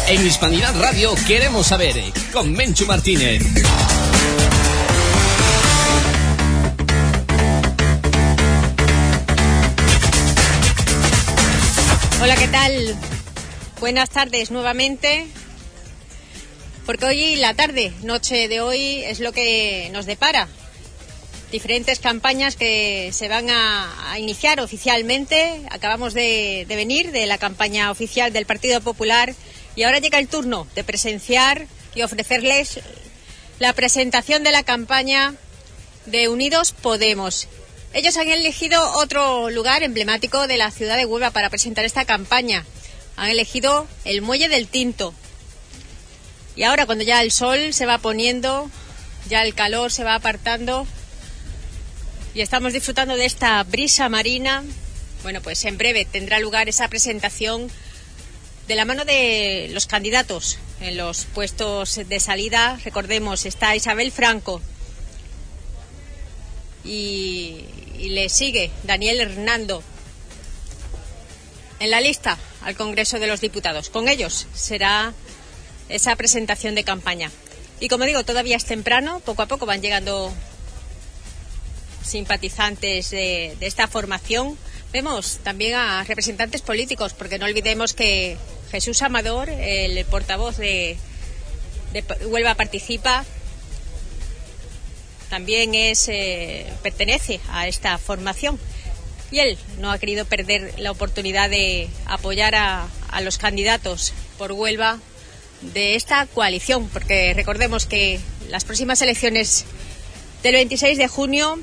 En Hispanidad Radio queremos saber, con Menchu Martínez. Hola, ¿qué tal? Buenas tardes nuevamente, porque hoy la tarde, noche de hoy, es lo que nos depara. Diferentes campañas que se van a iniciar oficialmente. Acabamos de venir de la campaña oficial del Partido Popular y ahora llega el turno de presenciar y ofrecerles la presentación de la campaña de Unidos Podemos. Ellos han elegido otro lugar emblemático de la ciudad de Huelva para presentar esta campaña. Han elegido el Muelle del Tinto. Y ahora, cuando ya el sol se va poniendo, ya el calor se va apartando y estamos disfrutando de esta brisa marina, bueno, pues en breve tendrá lugar esa presentación de la mano de los candidatos en los puestos de salida. Recordemos, está Isabel Franco y le sigue Daniel Hernando en la lista al Congreso de los Diputados. Con ellos será esa presentación de campaña. Y como digo, todavía es temprano, poco a poco van llegando simpatizantes de esta formación. Vemos también a representantes políticos, porque no olvidemos que Jesús Amador, el portavoz de Huelva Participa, también pertenece a esta formación. Y él no ha querido perder la oportunidad de apoyar a los candidatos por Huelva de esta coalición, porque recordemos que las próximas elecciones del 26 de junio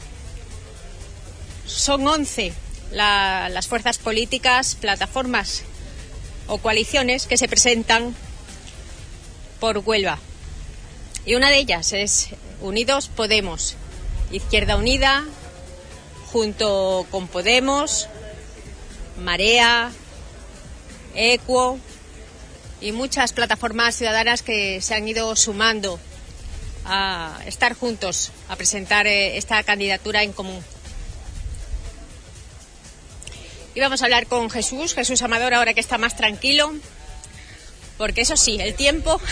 son 11 las fuerzas políticas, plataformas o coaliciones que se presentan por Huelva. Y una de ellas es Unidos Podemos, Izquierda Unida, junto con Podemos, Marea, Equo y muchas plataformas ciudadanas que se han ido sumando a estar juntos, a presentar esta candidatura en común. Y vamos a hablar con Jesús Amador, ahora que está más tranquilo, porque eso sí, el tiempo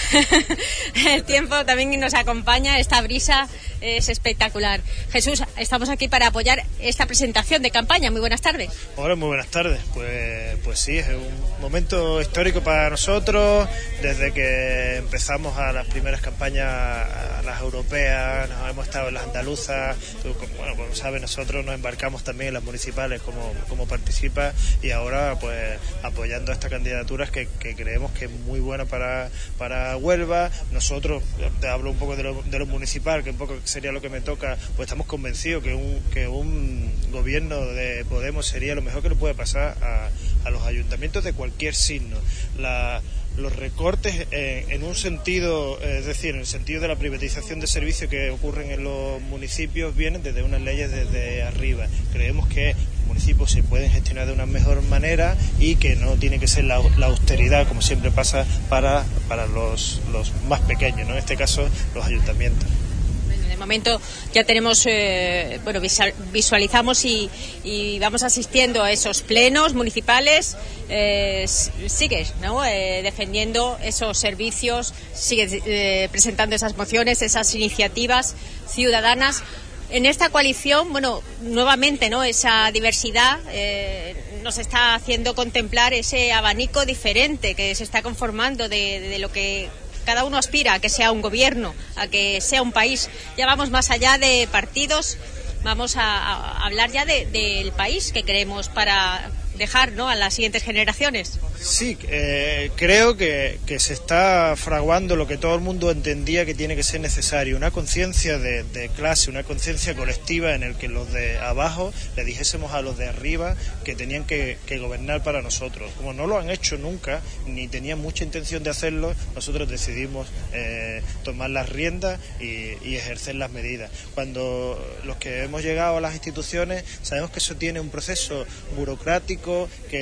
también nos acompaña, esta brisa es espectacular. Jesús, estamos aquí para apoyar esta presentación de campaña. Muy buenas tardes. Hola, muy buenas tardes. Pues sí, es un momento histórico para nosotros. Desde que empezamos a las primeras campañas, a las europeas, nos hemos estado en las andaluzas. Bueno, como sabes, nosotros nos embarcamos también en las municipales como Participa, y ahora pues apoyando estas candidaturas que creemos que es muy buena para Huelva. Nosotros, te hablo un poco de lo municipal, que un poco sería lo que me toca, pues estamos convencidos que un gobierno de Podemos sería lo mejor que le puede pasar a los ayuntamientos de cualquier signo. Los recortes en un sentido, es decir, en el sentido de la privatización de servicios que ocurren en los municipios, vienen desde unas leyes desde arriba. Creemos que los municipios se pueden gestionar de una mejor manera y que no tiene que ser la austeridad, como siempre pasa, para los más pequeños, ¿no? En este caso, los ayuntamientos. De momento ya tenemos, visualizamos y vamos asistiendo a esos plenos municipales. Sigues, ¿no? Defendiendo esos servicios, sigues presentando esas mociones, esas iniciativas ciudadanas. En esta coalición, bueno, nuevamente, ¿no? Esa diversidad nos está haciendo contemplar ese abanico diferente que se está conformando de lo que cada uno aspira, a que sea un gobierno, a que sea un país. Ya vamos más allá de partidos, vamos a hablar ya del país que queremos para dejar, ¿no?, a las siguientes generaciones. Sí, creo que se está fraguando lo que todo el mundo entendía que tiene que ser necesario, una conciencia de clase, una conciencia colectiva en el que los de abajo le dijésemos a los de arriba que tenían que gobernar para nosotros. Como no lo han hecho nunca, ni tenían mucha intención de hacerlo, nosotros decidimos tomar las riendas y ejercer las medidas. Cuando los que hemos llegado a las instituciones sabemos que eso tiene un proceso burocrático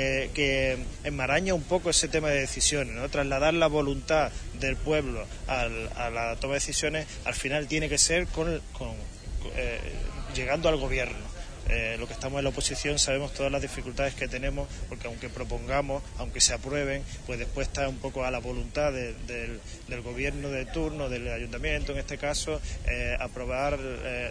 que enmaraña un poco ese tema de decisiones, ¿no? Trasladar la voluntad del pueblo a la toma de decisiones al final tiene que ser llegando al gobierno. lo que estamos en la oposición sabemos todas las dificultades que tenemos, porque aunque propongamos, aunque se aprueben, pues después está un poco a la voluntad del gobierno de turno, del ayuntamiento en este caso, aprobar,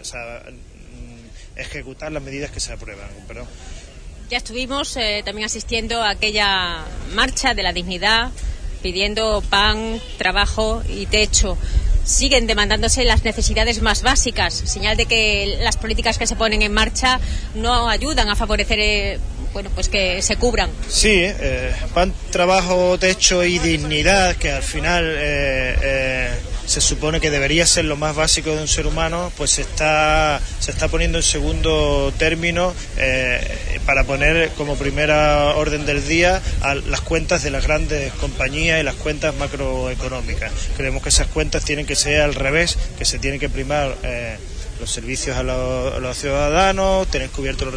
ejecutar las medidas que se aprueban. Perdón. Ya estuvimos también asistiendo a aquella marcha de la dignidad, pidiendo pan, trabajo y techo. Siguen demandándose las necesidades más básicas, señal de que las políticas que se ponen en marcha no ayudan a favorecer pues que se cubran. Sí, pan, trabajo, techo y dignidad, que al final se supone que debería ser lo más básico de un ser humano, pues se está poniendo en segundo término para poner como primera orden del día a las cuentas de las grandes compañías y las cuentas macroeconómicas. Creemos que esas cuentas tienen que ser al revés, que se tienen que primar los servicios a los ciudadanos, tener cubierto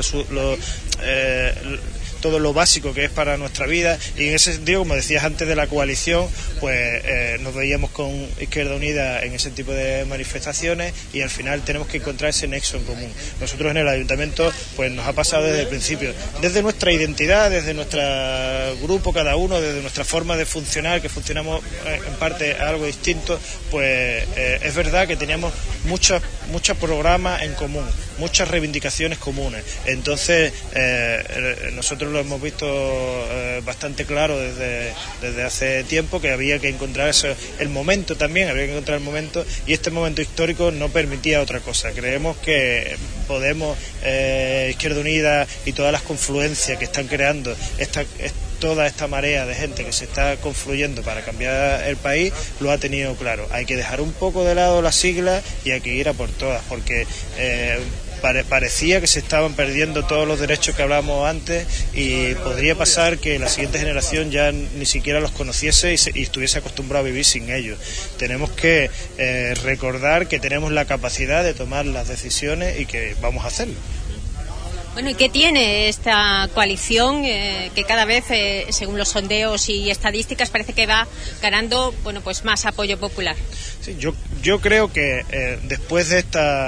todo lo básico que es para nuestra vida, y en ese sentido, como decías antes de la coalición, pues nos veíamos con Izquierda Unida en ese tipo de manifestaciones, y al final tenemos que encontrar ese nexo en común. Nosotros en el ayuntamiento pues nos ha pasado desde el principio, desde nuestra identidad, desde nuestro grupo cada uno, desde nuestra forma de funcionar, que funcionamos en parte algo distinto, pues es verdad que teníamos muchos programas en común, muchas reivindicaciones comunes. Entonces nosotros lo hemos visto bastante claro desde hace tiempo, que había que encontrar el momento también, había que encontrar el momento, y este momento histórico no permitía otra cosa. Creemos que Podemos, Izquierda Unida y todas las confluencias que están creando toda esta marea de gente que se está confluyendo para cambiar el país, lo ha tenido claro. Hay que dejar un poco de lado las siglas y hay que ir a por todas, porque parecía que se estaban perdiendo todos los derechos que hablábamos antes, y podría pasar que la siguiente generación ya ni siquiera los conociese y estuviese acostumbrado a vivir sin ellos. Tenemos que recordar que tenemos la capacidad de tomar las decisiones y que vamos a hacerlo. Bueno, ¿y qué tiene esta coalición que cada vez, según los sondeos y estadísticas, parece que va ganando pues más apoyo popular? Sí, yo creo que después de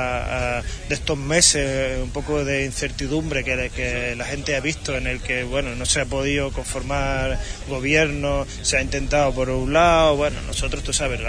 estos meses un poco de incertidumbre que la gente ha visto, en el que no se ha podido conformar gobierno, se ha intentado por un lado, nosotros, tú sabes,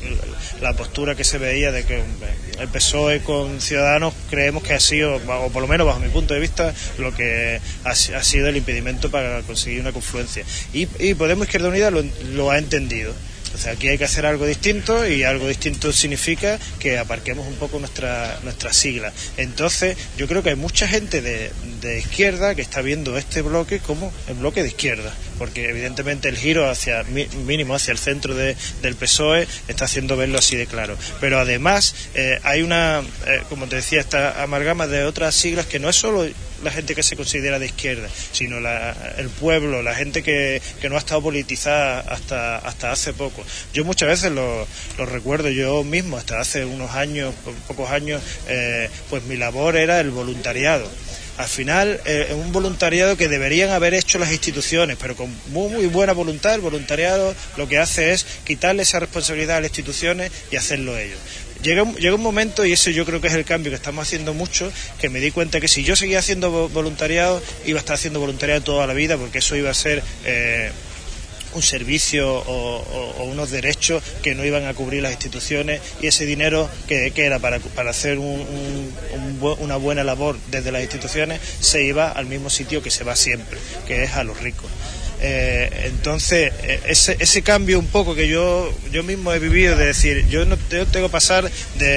la postura que se veía de que el PSOE con Ciudadanos, creemos que ha sido, o por lo menos bajo mi punto de vista, lo que ha sido el impedimento para conseguir una confluencia, y Podemos Izquierda Unida lo ha entendido. O sea, aquí hay que hacer algo distinto, y algo distinto significa que aparquemos un poco nuestra sigla. Entonces, yo creo que hay mucha gente de izquierda que está viendo este bloque como el bloque de izquierda, porque evidentemente el giro mínimo hacia el centro del PSOE está haciendo verlo así de claro. Pero además hay como te decía, esta amalgama de otras siglas que no es solo la gente que se considera de izquierda, sino el pueblo, la gente que no ha estado politizada hasta hace poco. Yo muchas veces lo recuerdo, yo mismo hasta hace pocos años, pues mi labor era el voluntariado. Al final es un voluntariado que deberían haber hecho las instituciones, pero con muy, muy buena voluntad. El voluntariado lo que hace es quitarle esa responsabilidad a las instituciones y hacerlo ellos. Llega un momento, y eso yo creo que es el cambio que estamos haciendo mucho, que me di cuenta que si yo seguía haciendo voluntariado, iba a estar haciendo voluntariado toda la vida, porque eso iba a ser un servicio o unos derechos que no iban a cubrir las instituciones, y ese dinero que era para hacer una buena labor desde las instituciones se iba al mismo sitio que se va siempre, que es a los ricos. Entonces ese cambio un poco que yo mismo he vivido, de decir, yo no tengo que pasar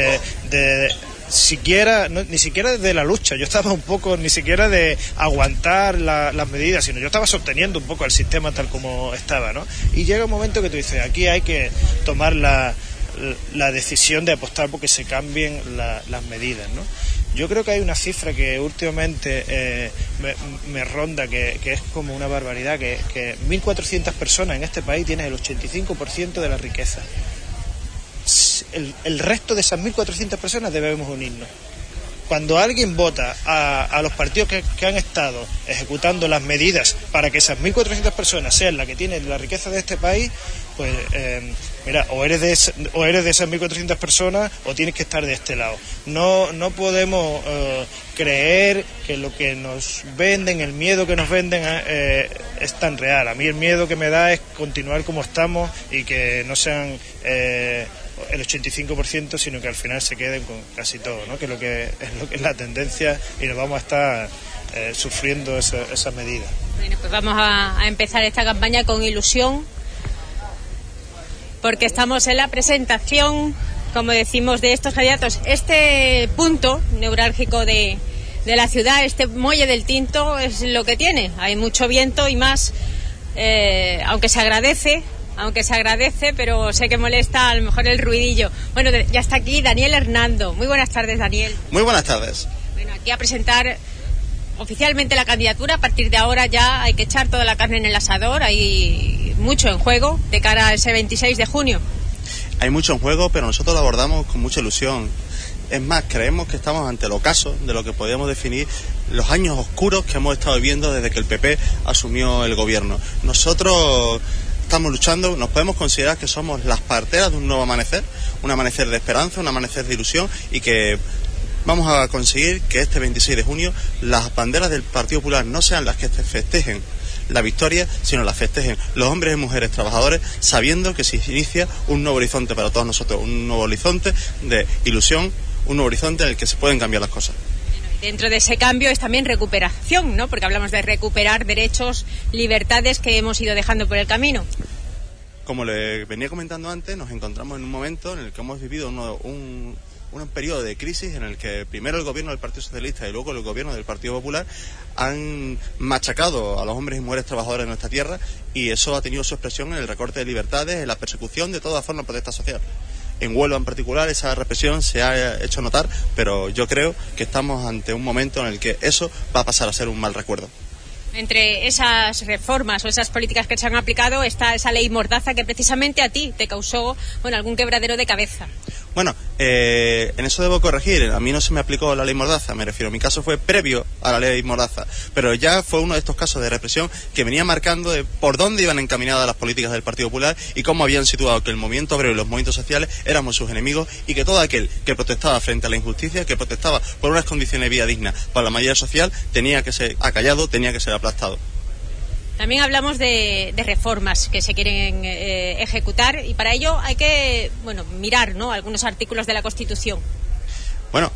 ni siquiera de la lucha, yo estaba un poco, ni siquiera de aguantar las medidas, sino yo estaba sosteniendo un poco el sistema tal como estaba, ¿no? Y llega un momento que tú dices, aquí hay que tomar la decisión de apostar porque se cambien las medidas, ¿no? Yo creo que hay una cifra que últimamente me ronda, que es como una barbaridad, que 1.400 personas en este país tienen el 85% de la riqueza. El resto de esas 1.400 personas debemos unirnos. Cuando alguien vota a los partidos que han estado ejecutando las medidas para que esas 1.400 personas sean las que tienen la riqueza de este país, pues mira, o eres de esas 1.400 personas o tienes que estar de este lado. No podemos creer que lo que nos venden, el miedo que nos venden es tan real. A mí el miedo que me da es continuar como estamos y que no sean el 85%, sino que al final se queden con casi todo, ¿no? Que es lo que es la tendencia, y nos vamos a estar sufriendo esa medida. Bueno, pues vamos a empezar esta campaña con ilusión, porque estamos en la presentación, como decimos, de estos candidatos. Este punto neurálgico de la ciudad, este muelle del Tinto, es lo que tiene. Hay mucho viento y más, aunque se agradece, pero sé que molesta a lo mejor el ruidillo. Bueno, ya está aquí Daniel Hernando. Muy buenas tardes, Daniel. Muy buenas tardes. Bueno, aquí a presentar oficialmente la candidatura. A partir de ahora ya hay que echar toda la carne en el asador. Hay mucho en juego de cara a ese 26 de junio. Hay mucho en juego, pero nosotros lo abordamos con mucha ilusión. Es más, creemos que estamos ante el ocaso de lo que podríamos definir los años oscuros que hemos estado viviendo desde que el PP asumió el gobierno. Nosotros estamos luchando, nos podemos considerar que somos las parteras de un nuevo amanecer, un amanecer de esperanza, un amanecer de ilusión, y que vamos a conseguir que este 26 de junio las banderas del Partido Popular no sean las que festejen la victoria, sino las festejen los hombres y mujeres trabajadores, sabiendo que se inicia un nuevo horizonte para todos nosotros, un nuevo horizonte de ilusión, un nuevo horizonte en el que se pueden cambiar las cosas. Dentro de ese cambio es también recuperación, ¿no? Porque hablamos de recuperar derechos, libertades que hemos ido dejando por el camino. Como le venía comentando antes, nos encontramos en un momento en el que hemos vivido un periodo de crisis en el que primero el gobierno del Partido Socialista y luego el gobierno del Partido Popular han machacado a los hombres y mujeres trabajadores de nuestra tierra, y eso ha tenido su expresión en el recorte de libertades, en la persecución de toda forma de protesta social. En Huelva en particular esa represión se ha hecho notar, pero yo creo que estamos ante un momento en el que eso va a pasar a ser un mal recuerdo. Entre esas reformas o esas políticas que se han aplicado está esa ley Mordaza, que precisamente a ti te causó algún quebradero de cabeza. Bueno, en eso debo corregir. A mí no se me aplicó la ley Mordaza, me refiero. Mi caso fue previo a la ley Mordaza, pero ya fue uno de estos casos de represión que venía marcando de por dónde iban encaminadas las políticas del Partido Popular y cómo habían situado que el movimiento obrero y los movimientos sociales éramos sus enemigos, y que todo aquel que protestaba frente a la injusticia, que protestaba por unas condiciones de vida dignas para la mayoría social, tenía que ser acallado, tenía que ser aplastado. También hablamos de reformas que se quieren ejecutar, y para ello hay que mirar, ¿no?, algunos artículos de la Constitución. Bueno,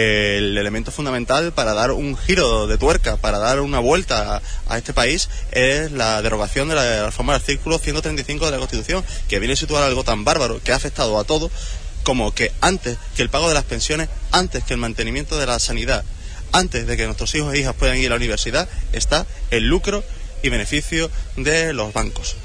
el elemento fundamental para dar un giro de tuerca, para dar una vuelta a este país, es la derogación de la reforma del artículo 135 de la Constitución, que viene a situar algo tan bárbaro que ha afectado a todo, como que antes que el pago de las pensiones, antes que el mantenimiento de la sanidad, antes de que nuestros hijos e hijas puedan ir a la universidad, está el lucro y beneficio de los bancos.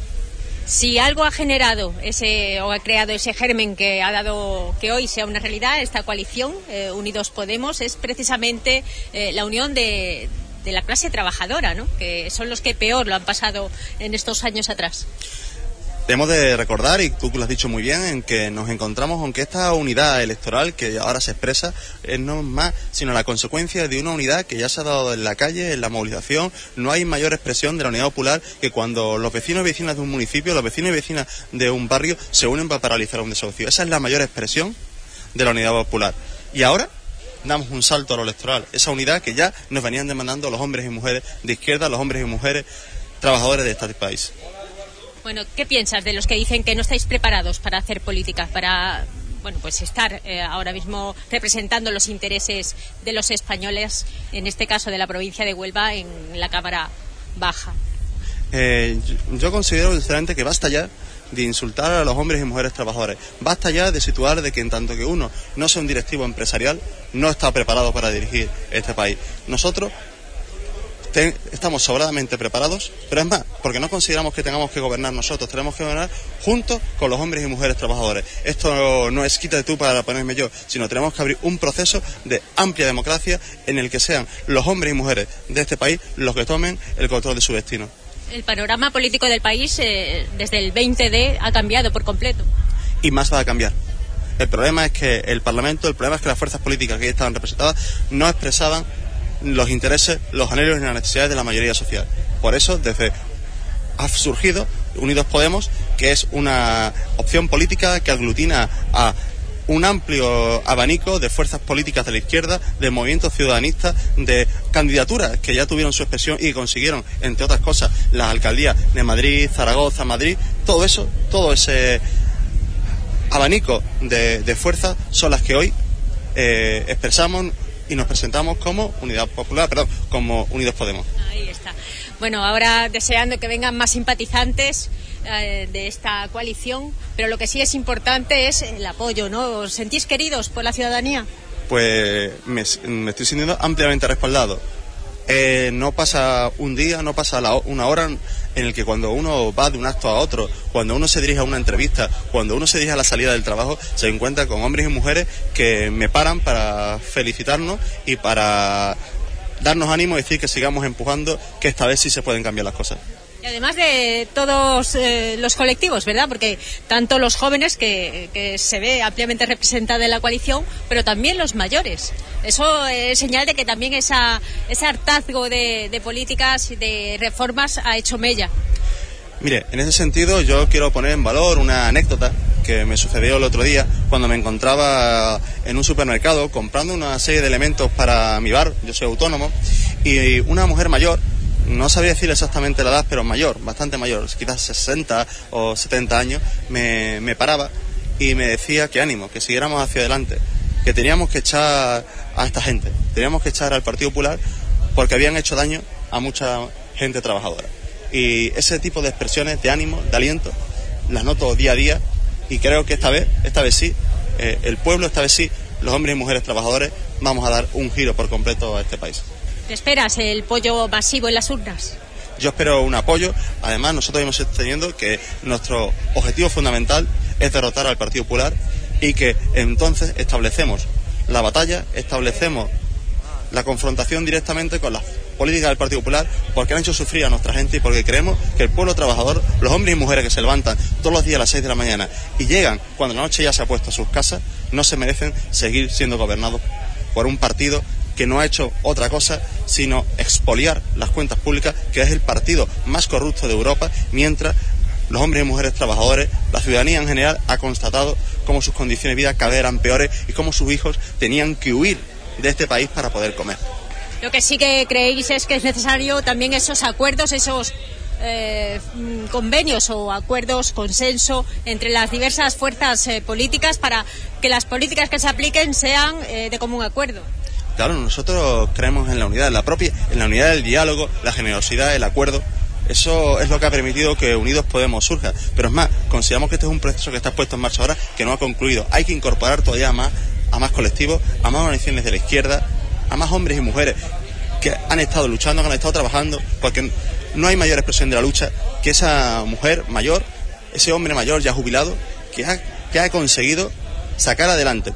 Si algo ha generado o ha creado ese germen que ha dado que hoy sea una realidad esta coalición, Unidos Podemos, es precisamente la unión de la clase trabajadora, ¿no?, que son los que peor lo han pasado en estos años atrás. Debemos de recordar, y tú lo has dicho muy bien, en que nos encontramos con que esta unidad electoral que ahora se expresa no es más sino la consecuencia de una unidad que ya se ha dado en la calle, en la movilización. No hay mayor expresión de la unidad popular que cuando los vecinos y vecinas de un municipio, los vecinos y vecinas de un barrio se unen para paralizar un desahucio. Esa es la mayor expresión de la unidad popular. Y ahora damos un salto a lo electoral, esa unidad que ya nos venían demandando los hombres y mujeres de izquierda, los hombres y mujeres trabajadores de este país. Bueno, ¿qué piensas de los que dicen que no estáis preparados para hacer política, para estar ahora mismo representando los intereses de los españoles, en este caso de la provincia de Huelva, en la Cámara Baja? Yo considero sinceramente que basta ya de insultar a los hombres y mujeres trabajadores. Basta ya de situar de que en tanto que uno no sea un directivo empresarial, no está preparado para dirigir este país. Nosotros estamos sobradamente preparados, pero es más, porque no consideramos que tengamos que gobernar nosotros, tenemos que gobernar juntos con los hombres y mujeres trabajadores. Esto no es quítate tú para ponerme yo, sino tenemos que abrir un proceso de amplia democracia en el que sean los hombres y mujeres de este país los que tomen el control de su destino. El panorama político del país desde el 20D ha cambiado por completo. Y más va a cambiar. El problema es que el Parlamento, el problema es que las fuerzas políticas que ahí estaban representadas no expresaban los intereses, los anhelos y las necesidades de la mayoría social. Por eso, ha surgido Unidos Podemos, que es una opción política que aglutina a un amplio abanico de fuerzas políticas de la izquierda, de movimientos ciudadanistas, de candidaturas que ya tuvieron su expresión y consiguieron, entre otras cosas, las alcaldías de Madrid, Zaragoza, Madrid. Todo ese abanico de fuerzas son las que hoy expresamos y nos presentamos como como Unidos Podemos. Ahí está. Bueno, ahora deseando que vengan más simpatizantes de esta coalición, pero lo que sí es importante es el apoyo, ¿no? ¿Os sentís queridos por la ciudadanía? Pues me estoy sintiendo ampliamente respaldado. No pasa un día, no pasa una hora en el que cuando uno va de un acto a otro, cuando uno se dirige a una entrevista, cuando uno se dirige a la salida del trabajo, se encuentra con hombres y mujeres que me paran para felicitarnos y para darnos ánimo y decir que sigamos empujando, que esta vez sí se pueden cambiar las cosas. Y además de todos los colectivos, ¿verdad? Porque tanto los jóvenes, que se ve ampliamente representada en la coalición, pero también los mayores. Eso es señal de que también ese hartazgo de políticas y de reformas ha hecho mella. Mire, en ese sentido yo quiero poner en valor una anécdota que me sucedió el otro día cuando me encontraba en un supermercado comprando una serie de elementos para mi bar. Yo soy autónomo, y una mujer mayor, no sabía decir exactamente la edad, pero mayor, bastante mayor, quizás 60 o 70 años, me paraba y me decía que ánimo, que siguiéramos hacia adelante, que teníamos que echar a esta gente, teníamos que echar al Partido Popular porque habían hecho daño a mucha gente trabajadora. Y ese tipo de expresiones de ánimo, de aliento, las noto día a día, y creo que esta vez sí, el pueblo, esta vez sí, los hombres y mujeres trabajadores, vamos a dar un giro por completo a este país. ¿Te esperas el apoyo masivo en las urnas? Yo espero un apoyo. Además, nosotros hemos teniendo que nuestro objetivo fundamental es derrotar al Partido Popular, y que entonces establecemos la batalla, establecemos la confrontación directamente con las políticas del Partido Popular, porque han hecho sufrir a nuestra gente y porque creemos que el pueblo trabajador, los hombres y mujeres que se levantan todos los días a las 6 de la mañana y llegan cuando la noche ya se ha puesto a sus casas, no se merecen seguir siendo gobernados por un partido que no ha hecho otra cosa sino expoliar las cuentas públicas, que es el partido más corrupto de Europa, mientras los hombres y mujeres trabajadores, la ciudadanía en general, ha constatado cómo sus condiciones de vida cada vez eran peores y cómo sus hijos tenían que huir de este país para poder comer. Lo que sí que creéis es que es necesario también esos acuerdos, esos convenios o acuerdos, consenso entre las diversas fuerzas políticas para que las políticas que se apliquen sean de común acuerdo. Claro, nosotros creemos en la unidad, en la unidad del diálogo, la generosidad, el acuerdo. Eso es lo que ha permitido que Unidos Podemos surja. Pero es más, consideramos que este es un proceso que está puesto en marcha ahora, que no ha concluido. Hay que incorporar todavía a más colectivos, a más organizaciones de la izquierda, a más hombres y mujeres que han estado luchando, que han estado trabajando, porque no hay mayor expresión de la lucha que esa mujer mayor, ese hombre mayor ya jubilado, que ha conseguido sacar adelante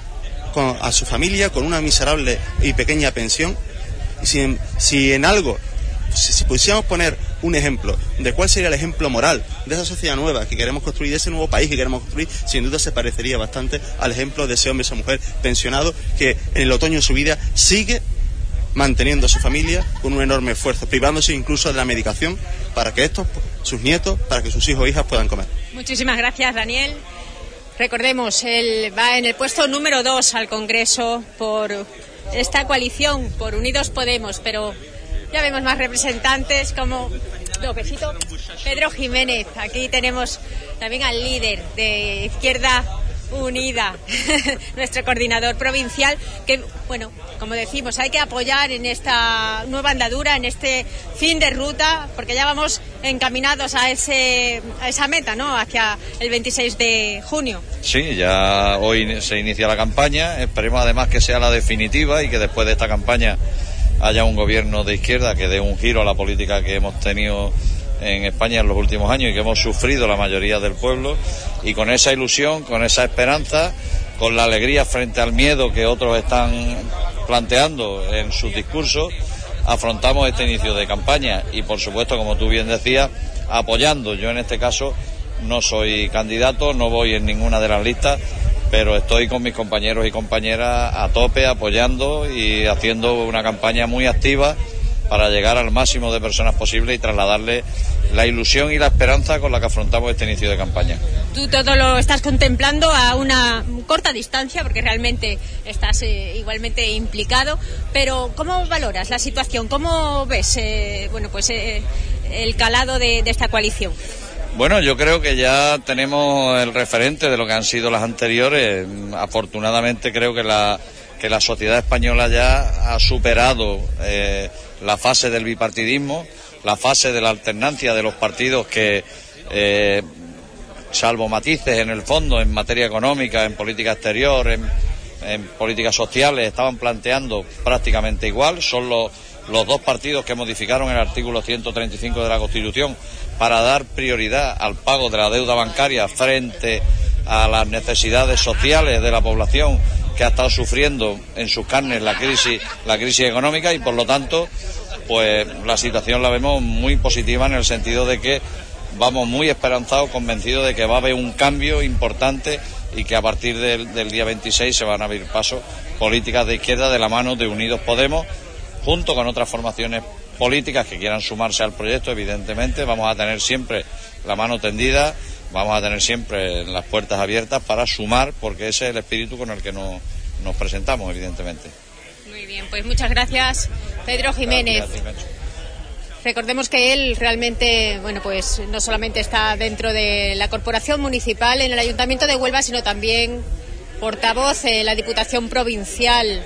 a su familia con una miserable y pequeña pensión. Y si pudiésemos poner un ejemplo de cuál sería el ejemplo moral de esa sociedad nueva que queremos construir, de ese nuevo país que queremos construir, sin duda se parecería bastante al ejemplo de ese hombre, esa mujer pensionado que en el otoño de su vida sigue manteniendo a su familia con un enorme esfuerzo, privándose incluso de la medicación para que sus nietos, para que sus hijos e hijas puedan comer. Muchísimas gracias, Daniel. Recordemos, él va en el puesto número 2 al Congreso por esta coalición, por Unidos Podemos, pero ya vemos más representantes como Pedro Jiménez. Aquí tenemos también al líder de Izquierda Unida, nuestro coordinador provincial, que, bueno, como decimos, hay que apoyar en esta nueva andadura, en este fin de ruta, porque ya vamos encaminados a esa meta, ¿no?, hacia el 26 de junio. Sí, ya hoy se inicia la campaña, esperemos además que sea la definitiva y que después de esta campaña haya un gobierno de izquierda que dé un giro a la política que hemos tenido en España en los últimos años y que hemos sufrido la mayoría del pueblo, y con esa ilusión, con esa esperanza, con la alegría frente al miedo que otros están planteando en sus discursos, afrontamos este inicio de campaña y, por supuesto, como tú bien decías, apoyando. Yo en este caso no soy candidato, no voy en ninguna de las listas, pero estoy con mis compañeros y compañeras a tope apoyando y haciendo una campaña muy activa para llegar al máximo de personas posible y trasladarle la ilusión y la esperanza con la que afrontamos este inicio de campaña. Tú todo lo estás contemplando a una corta distancia, porque realmente estás igualmente implicado, pero ¿cómo valoras la situación? ¿Cómo ves el calado de esta coalición? Bueno, yo creo que ya tenemos el referente de lo que han sido las anteriores. Afortunadamente creo que la sociedad española ya ha superado la fase del bipartidismo, la fase de la alternancia de los partidos que, salvo matices en el fondo, en materia económica, en política exterior, en políticas sociales, estaban planteando prácticamente igual. Son los dos partidos que modificaron el artículo 135 de la Constitución para dar prioridad al pago de la deuda bancaria frente a las necesidades sociales de la población que ha estado sufriendo en sus carnes la crisis económica, y por lo tanto pues la situación la vemos muy positiva, en el sentido de que vamos muy esperanzados, convencidos de que va a haber un cambio importante y que a partir del día 26 se van a abrir pasos políticas de izquierda de la mano de Unidos Podemos, junto con otras formaciones políticas que quieran sumarse al proyecto. Evidentemente vamos a tener siempre la mano tendida, vamos a tener siempre las puertas abiertas para sumar, porque ese es el espíritu con el que nos presentamos, evidentemente. Muy bien, pues muchas gracias, Pedro Jiménez. Gracias. Recordemos que él realmente, pues no solamente está dentro de la Corporación Municipal en el Ayuntamiento de Huelva, sino también portavoz en la Diputación Provincial.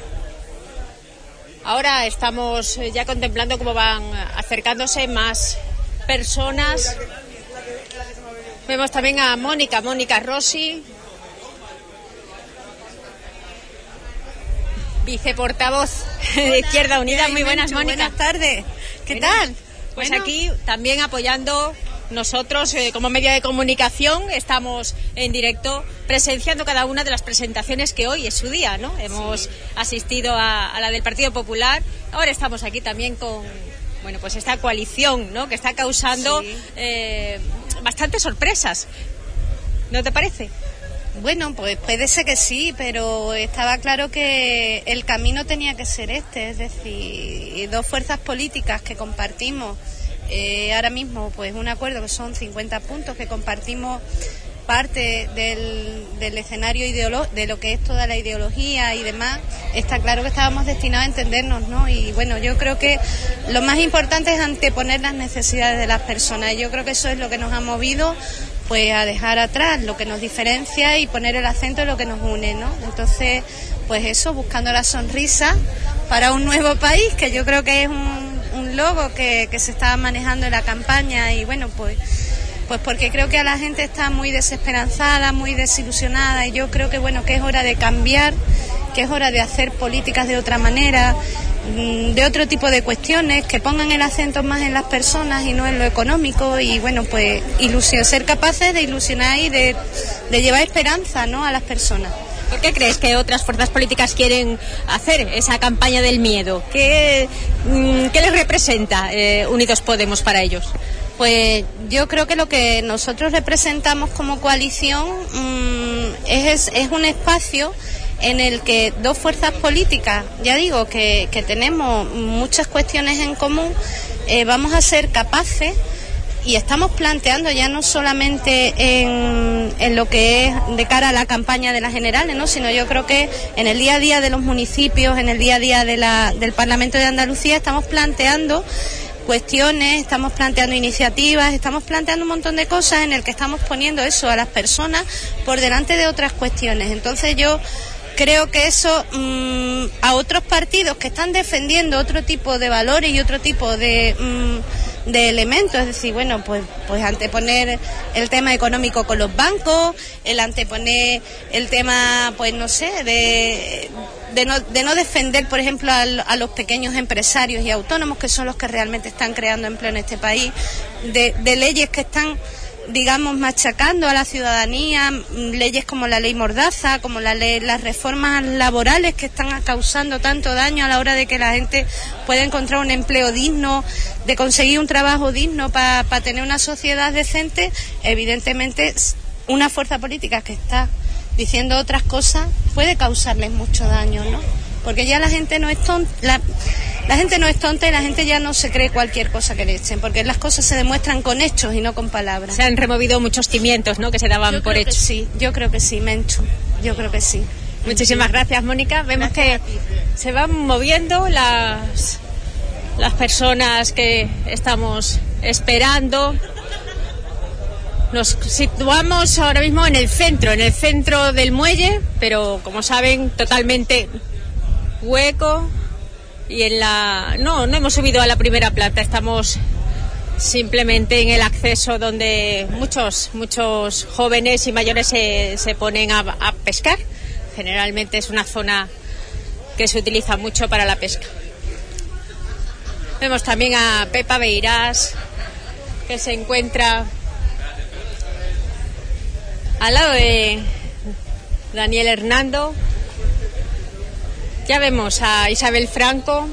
Ahora estamos ya contemplando cómo van acercándose más personas. Vemos también a Mónica Rossi, viceportavoz de Izquierda Unida. Muy buenas, Mónica. Buenas tardes. ¿Qué tal? Pues aquí también apoyando nosotros como medio de comunicación, estamos en directo presenciando cada una de las presentaciones que hoy es su día, ¿no? Hemos asistido a la del Partido Popular, ahora estamos aquí también con esta coalición, ¿no?, que está causando bastantes sorpresas, ¿no te parece? Bueno, pues puede ser que sí, pero estaba claro que el camino tenía que ser este, es decir, dos fuerzas políticas que compartimos ahora mismo pues un acuerdo que son 50 puntos, que compartimos parte del escenario de lo que es toda la ideología y demás. Está claro que estábamos destinados a entendernos, ¿no? Y bueno, yo creo que lo más importante es anteponer las necesidades de las personas. Yo creo que eso es lo que nos ha movido pues a dejar atrás lo que nos diferencia y poner el acento en lo que nos une, ¿no? Entonces, pues eso, buscando la sonrisa para un nuevo país, que yo creo que es un logo que se está manejando en la campaña, y bueno, pues porque creo que a la gente está muy desesperanzada, muy desilusionada, y yo creo que bueno, que es hora de cambiar, que es hora de hacer políticas de otra manera, de otro tipo de cuestiones, que pongan el acento más en las personas y no en lo económico, y bueno, pues ser capaces de ilusionar y de llevar esperanza, ¿no?, a las personas. ¿Por qué crees que otras fuerzas políticas quieren hacer esa campaña del miedo? ¿Qué les representa Unidos Podemos para ellos? Pues yo creo que lo que nosotros representamos como coalición es un espacio en el que dos fuerzas políticas, ya digo, que tenemos muchas cuestiones en común, vamos a ser capaces, y estamos planteando ya no solamente en lo que es de cara a la campaña de las generales, ¿no?, sino yo creo que en el día a día de los municipios, en el día a día del Parlamento de Andalucía, estamos planteando cuestiones, estamos planteando iniciativas, estamos planteando un montón de cosas en el que estamos poniendo eso a las personas por delante de otras cuestiones. Entonces yo creo que eso a otros partidos que están defendiendo otro tipo de valores y otro tipo de elementos, es decir, bueno, pues anteponer el tema económico con los bancos, el anteponer el tema, pues no sé, de no defender, por ejemplo, a los pequeños empresarios y autónomos, que son los que realmente están creando empleo en este país, de leyes que están, digamos, machacando a la ciudadanía, leyes como la ley Mordaza, como las reformas laborales que están causando tanto daño a la hora de que la gente pueda encontrar un empleo digno, de conseguir un trabajo digno para tener una sociedad decente. Evidentemente, una fuerza política que está diciendo otras cosas puede causarles mucho daño, ¿no? Porque ya la gente no es tonta. La gente no es tonta y la gente ya no se cree cualquier cosa que le echen, porque las cosas se demuestran con hechos y no con palabras. Se han removido muchos cimientos, ¿no?, que se daban por hechos. Sí, yo creo que sí, Menchu, yo creo que sí. Muchísimas gracias, Mónica. Vemos que se van moviendo las personas que estamos esperando. Nos situamos ahora mismo en el centro del muelle, pero como saben, totalmente hueco. Y no hemos subido a la primera planta, estamos simplemente en el acceso donde muchos jóvenes y mayores se ponen a pescar. Generalmente es una zona que se utiliza mucho para la pesca. Vemos también a Pepa Beirás, que se encuentra al lado de Daniel Hernando. Ya vemos a Isabel Franco.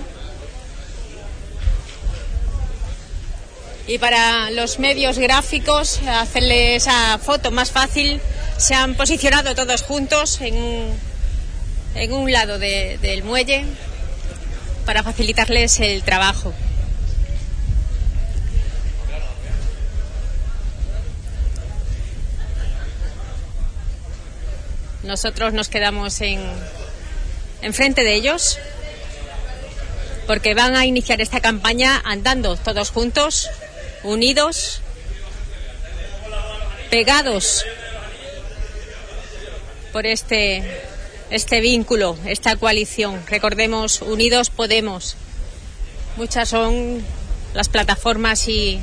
Y para los medios gráficos, hacerle esa foto más fácil, se han posicionado todos juntos en un lado del muelle para facilitarles el trabajo. Nosotros nos quedamos enfrente de ellos porque van a iniciar esta campaña andando todos juntos, unidos, pegados por este vínculo, esta coalición. Recordemos, Unidos Podemos. Muchas son las plataformas y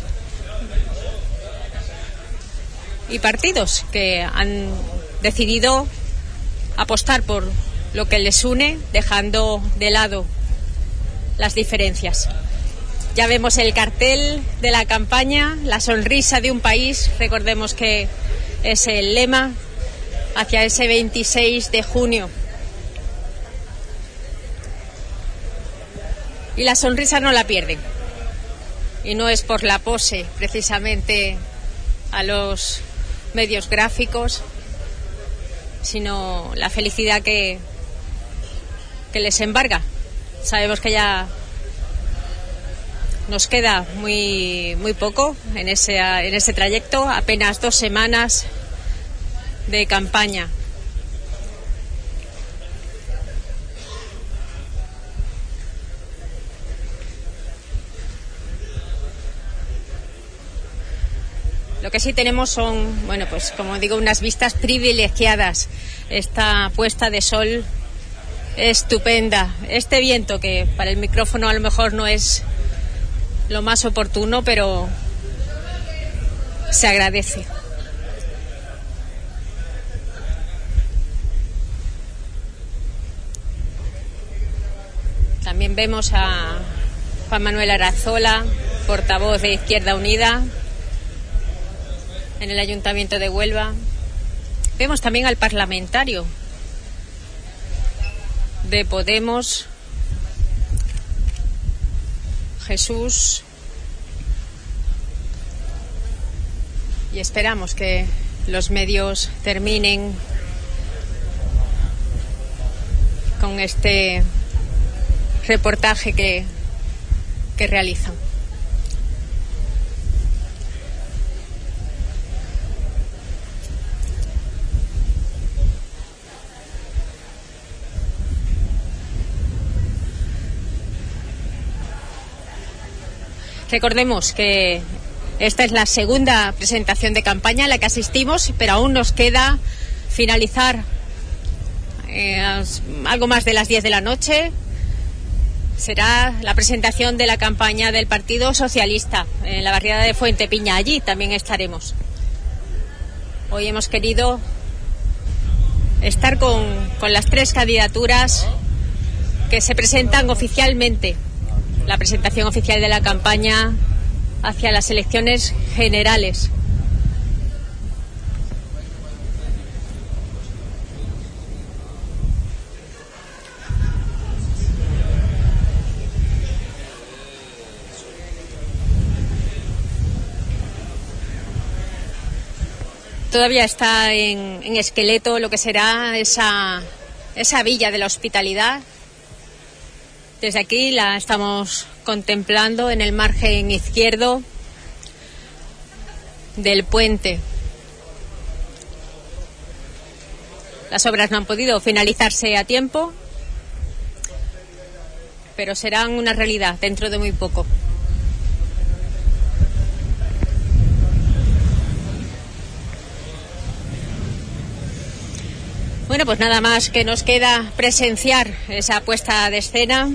partidos que han decidido apostar por lo que les une, dejando de lado las diferencias. Ya vemos el cartel de la campaña, la sonrisa de un país. Recordemos que es el lema hacia ese 26 de junio. Y la sonrisa no la pierden. Y no es por la pose, precisamente, a los medios gráficos, sino la felicidad que les embarga. Sabemos que ya nos queda muy poco en ese trayecto, apenas 2 semanas de campaña. Lo que sí tenemos son, bueno, pues como digo, unas vistas privilegiadas. Esta puesta de sol estupenda. Este viento que para el micrófono a lo mejor no es lo más oportuno, pero se agradece. También vemos a Juan Manuel Arazola, portavoz de Izquierda Unida en el Ayuntamiento de Huelva. Vemos también al parlamentario de Podemos, Jesús, y esperamos que los medios terminen con este reportaje que realizan. Recordemos que esta es la segunda presentación de campaña a la que asistimos, pero aún nos queda finalizar algo más de las 10 de la noche. Será la presentación de la campaña del Partido Socialista en la barriada de Fuentepiña. Allí también estaremos. Hoy hemos querido estar con las 3 candidaturas que se presentan oficialmente. La presentación oficial de la campaña hacia las elecciones generales. Todavía está en esqueleto lo que será esa villa de la Hospitalidad, Desde aquí la estamos contemplando en el margen izquierdo del puente. Las obras no han podido finalizarse a tiempo, pero serán una realidad dentro de muy poco. Bueno, pues nada más que nos queda presenciar esa puesta de escena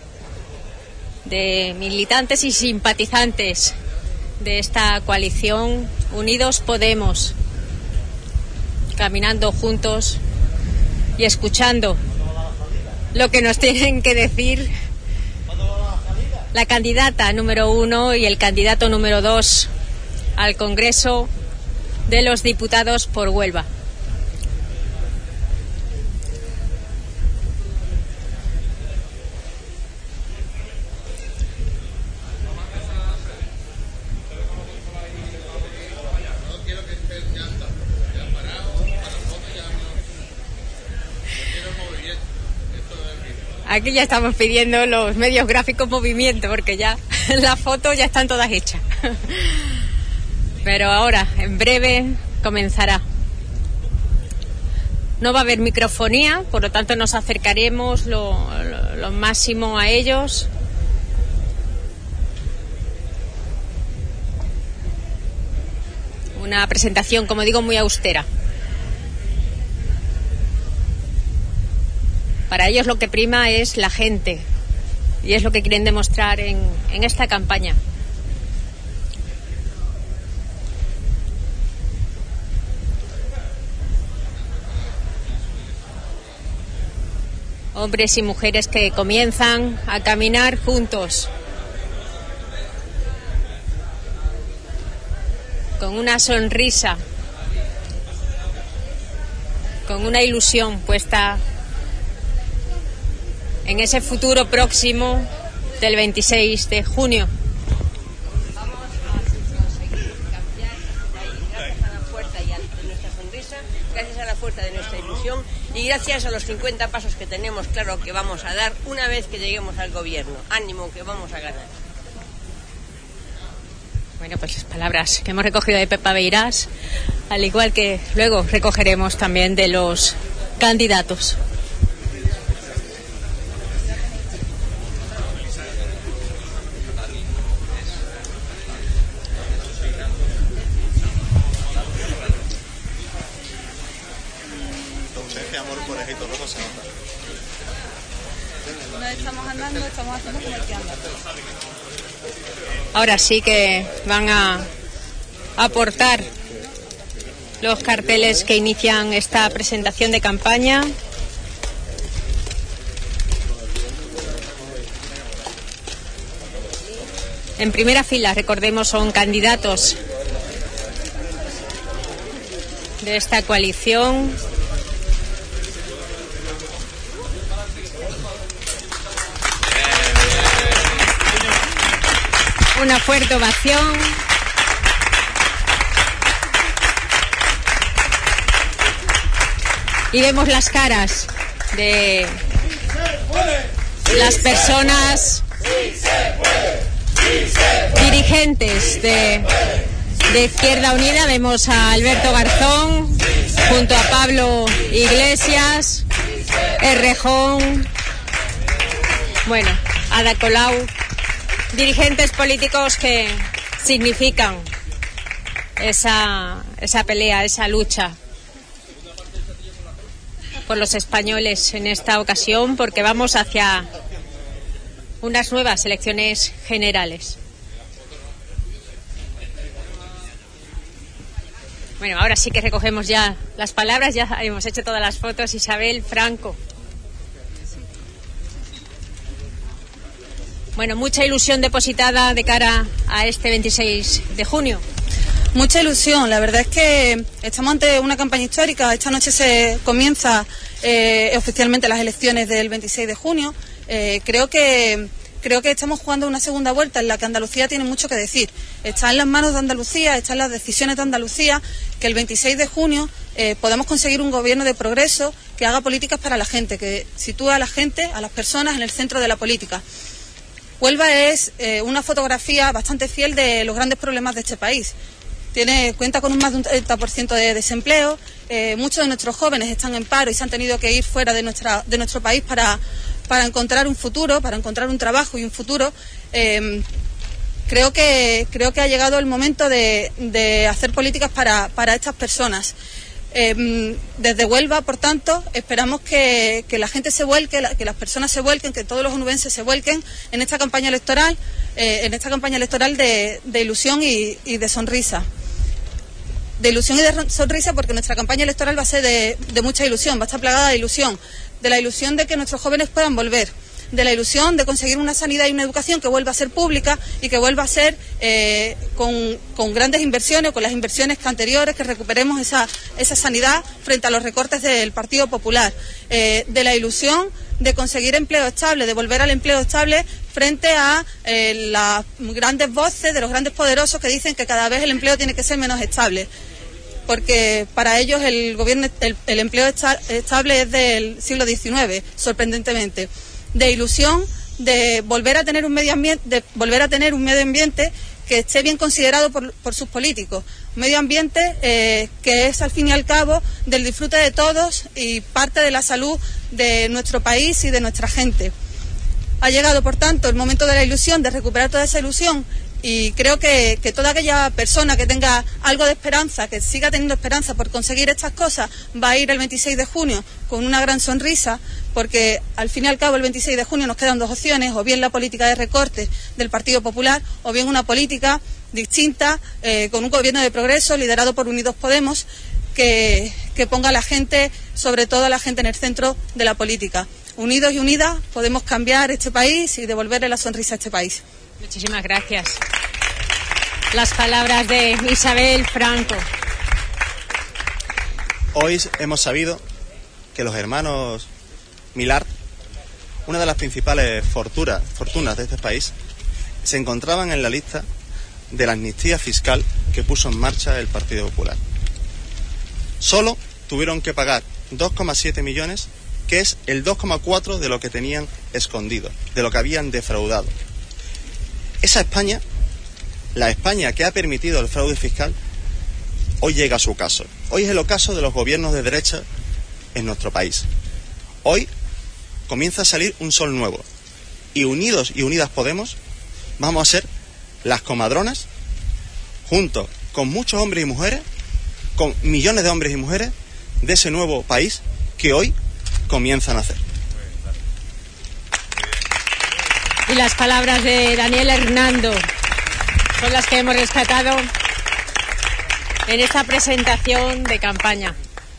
de militantes y simpatizantes de esta coalición Unidos Podemos, caminando juntos y escuchando lo que nos tienen que decir la candidata número 1 y el candidato número 2 al Congreso de los Diputados por Huelva. Aquí ya estamos pidiendo los medios gráficos movimiento, porque ya las fotos ya están todas hechas. Pero ahora, en breve, comenzará. No va a haber microfonía, por lo tanto nos acercaremos lo máximo a ellos. Una presentación, como digo, muy austera. Para ellos lo que prima es la gente, y es lo que quieren demostrar en esta campaña. Hombres y mujeres que comienzan a caminar juntos, con una sonrisa, con una ilusión puesta en ese futuro próximo del 26 de junio. Vamos a conseguir cambiar gracias a la fuerza y a nuestra sonrisa, gracias a la fuerza de nuestra ilusión y gracias a los 50 pasos que tenemos claro que vamos a dar una vez que lleguemos al gobierno. Ánimo, que vamos a ganar. Bueno, pues las palabras que hemos recogido de Pepa Beirás, al igual que luego recogeremos también de los candidatos. Estamos andando, estamos haciendo como el que anda. Ahora sí que van a aportar los carteles que inician esta presentación de campaña. En primera fila, recordemos, son candidatos de esta coalición. Una fuerte ovación. Y vemos las caras de las personas dirigentes de Izquierda Unida. Vemos a Alberto Garzón junto a Pablo Iglesias, Errejón, bueno, Ada Colau. Dirigentes políticos que significan esa pelea, esa lucha por los españoles en esta ocasión, porque vamos hacia unas nuevas elecciones generales. Bueno, ahora sí que recogemos ya las palabras, ya hemos hecho todas las fotos. Isabel Franco. Bueno, mucha ilusión depositada de cara a este 26 de junio. Mucha ilusión, la verdad es que estamos ante una campaña histórica. Esta noche se comienza oficialmente las elecciones del 26 de junio. Creo que estamos jugando una segunda vuelta en la que Andalucía tiene mucho que decir. Está en las manos de Andalucía, están las decisiones de Andalucía, que el 26 de junio podemos conseguir un gobierno de progreso que haga políticas para la gente, que sitúe a la gente, a las personas en el centro de la política. Huelva es una fotografía bastante fiel de los grandes problemas de este país. Cuenta con más de un 30% de desempleo, muchos de nuestros jóvenes están en paro y se han tenido que ir fuera de nuestro país para encontrar un futuro, para encontrar un trabajo y un futuro. Creo que ha llegado el momento de hacer políticas para estas personas. Desde Huelva, por tanto, esperamos que la gente se vuelque, que las personas se vuelquen, que todos los onubenses se vuelquen en esta campaña electoral, de ilusión y de sonrisa. De ilusión y de sonrisa, porque nuestra campaña electoral va a ser de mucha ilusión, va a estar plagada de ilusión de que nuestros jóvenes puedan volver, de la ilusión de conseguir una sanidad y una educación que vuelva a ser pública y que vuelva a ser con grandes inversiones, con las inversiones anteriores, que recuperemos esa sanidad frente a los recortes del Partido Popular, de la ilusión de conseguir empleo estable, de volver al empleo estable frente a las grandes voces de los grandes poderosos que dicen que cada vez el empleo tiene que ser menos estable, porque para ellos el empleo estable es del siglo XIX, sorprendentemente. De ilusión de volver a tener un medio ambiente, que esté bien considerado por sus políticos, un medio ambiente que es al fin y al cabo del disfrute de todos y parte de la salud de nuestro país y de nuestra gente. Ha llegado, por tanto, el momento de la ilusión, de recuperar toda esa ilusión, y creo que toda aquella persona que tenga algo de esperanza, que siga teniendo esperanza por conseguir estas cosas, va a ir el 26 de junio con una gran sonrisa, porque al fin y al cabo el 26 de junio nos quedan dos opciones: o bien la política de recortes del Partido Popular, o bien una política distinta, con un gobierno de progreso liderado por Unidos Podemos, que ponga a la gente, sobre todo a la gente, en el centro de la política. Unidos y unidas podemos cambiar este país y devolverle la sonrisa a este país. Muchísimas gracias. Las palabras de Isabel Franco. Hoy hemos sabido que los hermanos Milart, una de las principales fortunas de este país, se encontraban en la lista de la amnistía fiscal que puso en marcha el Partido Popular. Solo tuvieron que pagar 2,7 millones, que es el 2,4 de lo que tenían escondido, de lo que habían defraudado. Esa España, la España que ha permitido el fraude fiscal, hoy llega a su ocaso. Hoy es el ocaso de los gobiernos de derecha en nuestro país. Hoy comienza a salir un sol nuevo. Y unidos y unidas Podemos vamos a ser las comadronas, junto con muchos hombres y mujeres, con millones de hombres y mujeres, de ese nuevo país que hoy comienzan a hacer. Y las palabras de Daniel Hernando son las que hemos rescatado en esta presentación de campaña.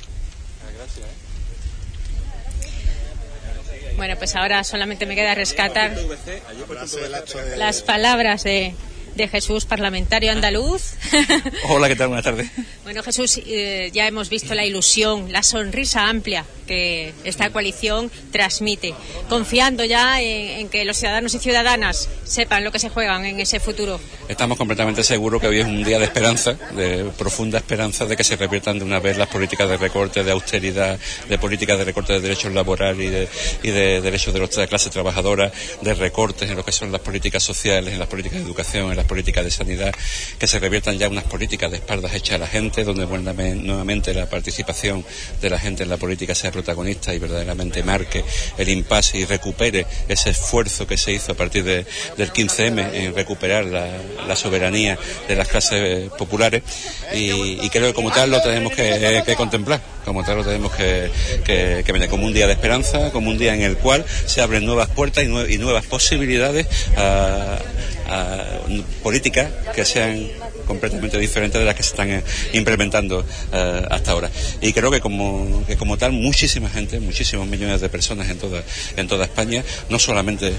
Bueno, pues ahora solamente me queda rescatar las palabras de Jesús, parlamentario andaluz. Hola, ¿qué tal? Buenas tardes. Bueno, Jesús, ya hemos visto la ilusión, la sonrisa amplia que esta coalición transmite, confiando ya en que los ciudadanos y ciudadanas sepan lo que se juegan en ese futuro. Estamos completamente seguros que hoy es un día de esperanza, de profunda esperanza, de que se reviertan de una vez las políticas de recorte, de austeridad, de políticas de recorte de derechos laborales y de derechos de la clase trabajadora, de recortes en lo que son las políticas sociales, en las políticas de educación, en las políticas de sanidad, que se reviertan ya unas políticas de espaldas hechas a la gente, donde nuevamente la participación de la gente en la política sea protagonista y verdaderamente marque el impasse y recupere ese esfuerzo que se hizo a partir del 15M en recuperar la soberanía de las clases populares, y creo que como tal lo tenemos que contemplar, como tal lo tenemos que ver como un día de esperanza, como un día en el cual se abren nuevas puertas y nuevas posibilidades a políticas que sean completamente diferentes de las que se están implementando hasta ahora. Y creo que como tal muchísima gente, muchísimos millones de personas en toda España, no solamente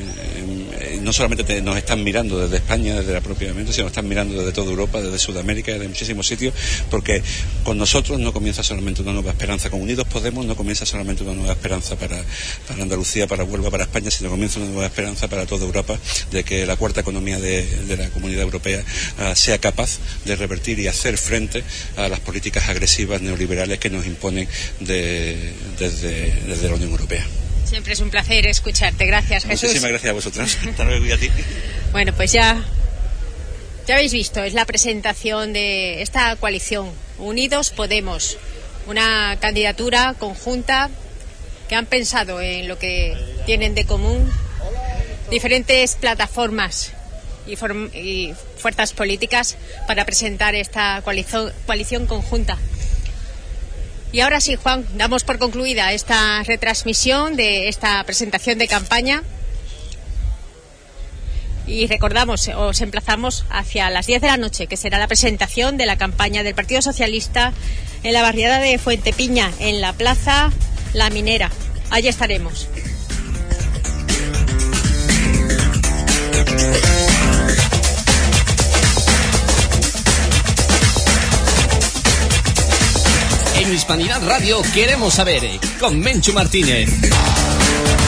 nos están mirando desde España, desde la propia mente, sino están mirando desde toda Europa, desde Sudamérica, desde muchísimos sitios, porque con nosotros no comienza solamente una nueva esperanza, con Unidos Podemos no comienza solamente una nueva esperanza para Andalucía, para Huelva, para España, sino comienza una nueva esperanza para toda Europa de que la cuarta economía de la Comunidad Europea sea sea capaz de revertir y hacer frente a las políticas agresivas neoliberales que nos imponen desde la Unión Europea. Siempre es un placer escucharte. Gracias, Jesús. Muchísimas gracias a vosotros. Hasta luego y a ti. Bueno, pues ya habéis visto, es la presentación de esta coalición, Unidos Podemos, una candidatura conjunta que han pensado en lo que tienen de común diferentes plataformas y fuerzas políticas para presentar esta coalición conjunta. Y ahora sí, Juan, damos por concluida esta retransmisión de esta presentación de campaña y recordamos, os emplazamos hacia las 10 de la noche, que será la presentación de la campaña del Partido Socialista en la barriada de Fuentepiña, en la Plaza La Minera. Allí estaremos. En Hispanidad Radio queremos saber, con Menchu Martínez.